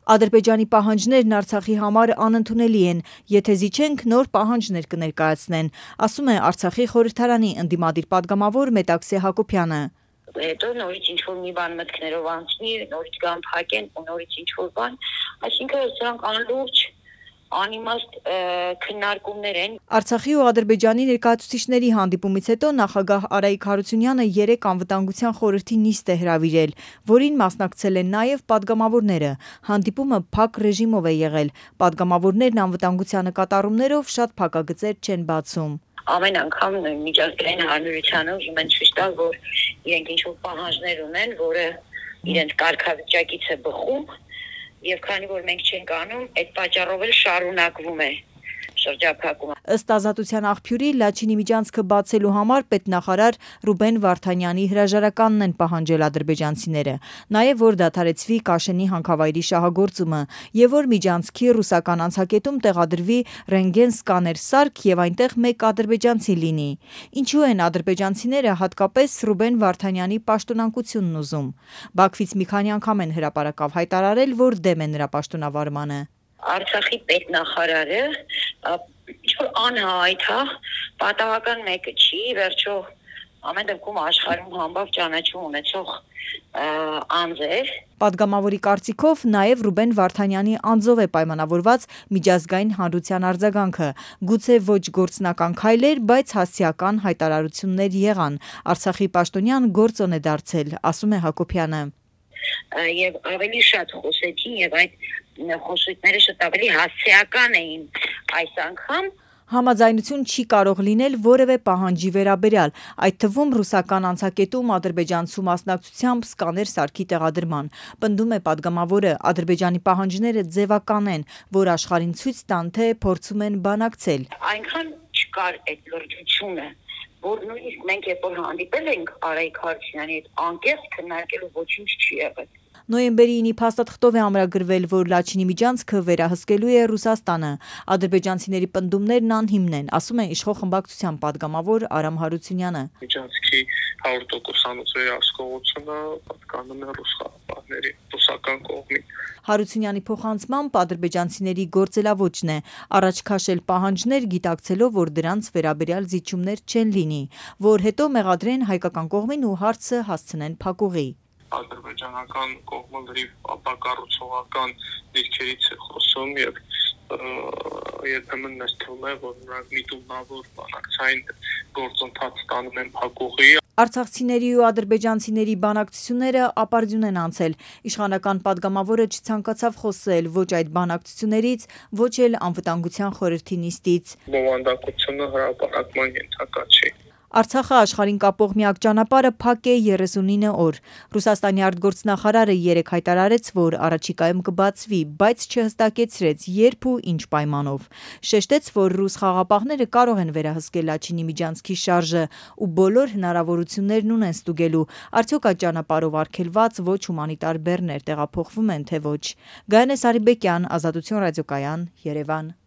Ադրբեջանի պահանջներն Արցախի համար անընդունելի են, եթե զիջենք նոր պահանջներ կներկայացնեն, ասում է Արցախի խորհրդարանի ընդդիմադիր պատգամավոր Մետաքսե Հակոբյանը։ Հետո նորից ինչ-որ մի բան մտքներով անցնի, նորից գան փակեն ու նորից ինչ-որ բան, այսինքն սրանք անլուրջ անիմաստ քննարկումներ են։ Արցախի ու Ադրբեջանի ներկայացուցիչների հանդիպումից հետո նախագահ Արայիկ Հարությունյանը 3 անվտանգության խորհրդի նիստ է հրավիրել, որին մասնակցել են նաև պատգամավորները։ Հանդիպումը փակ ռեժիմով է եղել։ Պատգամավորներն անվտանգության կատարումներով շատ փակագծեր չեն բացում։ Ամեն անգամ միջազգային հանրությանը ուզում են ցույց տալ, որ իրենք ինչ-որ պահանջներ ունեն, որը իրենց կարգավիճակից է բխում, եւ քանի որ մենք չենք անում, այդ պատճառով էլ շարունակվում է շրջափակումը։ Ըստ Ազատության աղբյուրի Լաչինի միջանցքը բացելու համար պետնախարար Ռուբեն Վարդանյանի հրաժարականն են պահանջել ադրբեջանցիները, նաև որ դադարեցվի Կաշենի հանքավայրի շահագործումը եւ որ միջանցքի ռուսական անցակետում տեղադրվի ռենտգեն սկաներ սարք եւ այնտեղ մեկ ադրբեջանցի լինի։ Ինչու են ադրբեջանցիները հատկապես Ռուբեն Վարդանյանի պաշտոնանկությունն ուզում։ Բաքվից մի քանի անգամ են հրապարակավ հայտարարել, որ դեմ են նրա պաշտոնավարմանը։ Արցախի պետնախարարը ինչ-որ անհայտ է, պատահական մեկը չի, վերջո ամեն դեպքում աշխարհում համբավ ճանաչում ունեցող անձ է։ Պատգամավորի կարծիքով նաև Ռուբեն Վարդանյանի անձով է պայմանավորված միջազգային հանրության արձագանքը, գուցե ոչ գործնական քայլեր, բայց հասցեական հայտարարություններ եղան։ Արցախի պաշտոնյան գործոն է դարձել, ասում է Հակոբյանը։ Եվ ավելի շատ խոսեցին եւ այդ խոսույթները շատ ավելի հասցեական էին այս անգամ։ Համաձայնություն չի կարող լինել որևէ պահանջի վերաբերյալ, այդ թվում ռուսական անցակետում ադրբեջանցու մասնակցությամբ սկաներ սարքի տեղադրման։ Պնդում է պատգամավորը, Ադրբեջանի պահանջները ձևական են, որ աշխարհին ցույց տան, թե փորձում են բանակցել։ Այնքան չկար այդ լրջությունը, որ նույնիսկ մենք երբ որ հանդիպել ենք Արայիկ Հարությունյանի հետ, անկեղծ քննարկելու ոչինչ չի եղել։ Նոյեմբերի 9-ի փաստաթղթով է ամրագրվել, որ Լաչինի միջանցքը վերահսկելու է Ռուսաստանը։ Ադրբեջանցիների պնդումներն անհիմն են, ասում է իշխող խմբակցության պատգամավոր Արամ Հարությունյանը։ Միջանցքի 100%-անոց վերահսկողությունը պատկանում է ռուսական կողմին։ Հարությունյանի փոխանցմամբ ադրբեջանցիների գործելավոճն է առաջ քաշել պահանջներ, գիտակցելով, որ դրանց վերաբերյալ զիջումներ չեն լինի, որ հետո մեղադրեն հայկական կողմին ու հարցը հասցնեն փակուղի։ Ադրբեջանական կողմը լրիվ ապակառուցողական դիրքերից է խոսում եւ երբեմն մեզ թվում է, որ նրանք միտումնավոր բանակցային գործընթաց տանում են փակուղի։ Արցախցիների ու ադրբեջանցիների բանակցությունները ապարդյուն են անցել։ Իշխանական պատգամավորը չցանկացավ խոսել ոչ այդ բանակցություններից, ոչ էլ անվտանգության խորհրդի նիստից։ Բովանդակությունը հրապարակման ենթակա չի։ Արցախը աշխարհին կապող միակ ճանապարհը փակ է 39 օր։ Ռուսաստանի արտգործնախարարը 3 հայտարարեց, որ առաջիկայում կբացվի, բայց չհստակեցրեց երբ ու ինչ պայմանով։ Շեշտեց, որ ռուս խաղապահները կարող են վերահսկել Լաչինի միջանցքի շարժը ու բոլոր հնարավորություններն ունեն ստուգելու, արդյոք այդ ճանապարհով արգելված ոչ հումանիտար բեռներ տեղափոխվում են, թե ոչ։ Գայանե Սարիբեկյան, Ազատություն ռադիոկայան, Երևան։